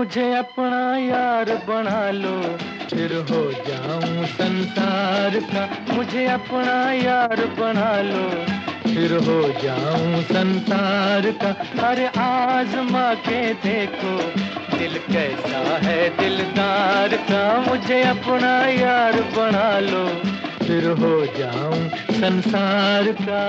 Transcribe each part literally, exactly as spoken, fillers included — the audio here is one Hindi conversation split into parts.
मुझे अपना यार बना लो, फिर हो जाऊं संसार का। मुझे अपना यार बना लो, फिर हो जाऊं संसार का। अरे आज़मा के देखो दिल कैसा है दिलदार का। मुझे अपना यार बना लो, फिर हो जाऊं संसार का।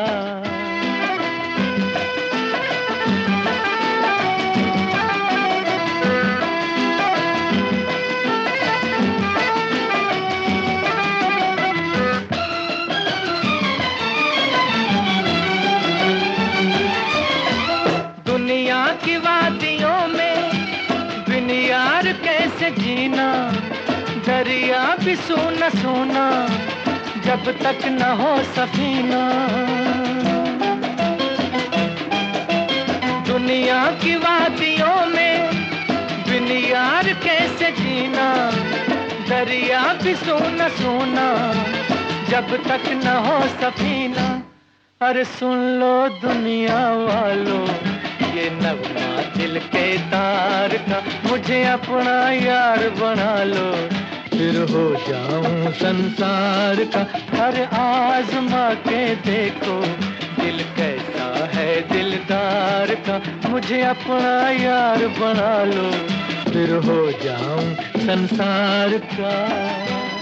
दुनिया की वादियों में बिन यार कैसे जीना, दरिया भी सूना सूना जब तक न हो सफीना। दुनिया की वादियों में बिन यार कैसे जीना, दरिया भी सूना सूना जब तक न हो सफीना। अरे सुन लो दुनिया वालों ये नगमा दिल के तार का। मुझे अपना यार बना लो, फिर हो जाऊं संसार का। अरे आज़मा के देखो दिल कैसा है दिलदार का। मुझे अपना यार बना लो, फिर हो जाऊं संसार का।